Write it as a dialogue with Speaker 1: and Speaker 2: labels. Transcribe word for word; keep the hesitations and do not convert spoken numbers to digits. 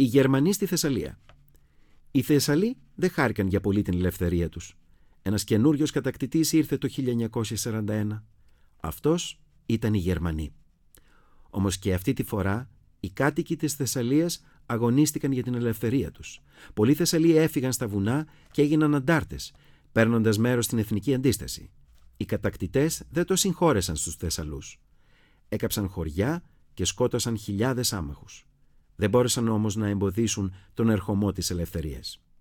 Speaker 1: Οι Γερμανοί στη Θεσσαλία. Οι Θεσσαλοί δεν χάρηκαν για πολύ την ελευθερία τους. Ένας καινούριος κατακτητής ήρθε το χίλια εννιακόσια σαράντα ένα. Αυτός ήταν οι Γερμανοί. Όμως και αυτή τη φορά οι κάτοικοι της Θεσσαλίας αγωνίστηκαν για την ελευθερία τους. Πολλοί Θεσσαλοί έφυγαν στα βουνά και έγιναν αντάρτες, παίρνοντας μέρος στην εθνική αντίσταση. Οι κατακτητές δεν το συγχώρεσαν στους Θεσσαλούς. Έκαψαν χωριά και σκότωσαν χιλιάδες άμαχους. Δεν μπόρεσαν όμως να εμποδίσουν τον ερχομό της ελευθερίας.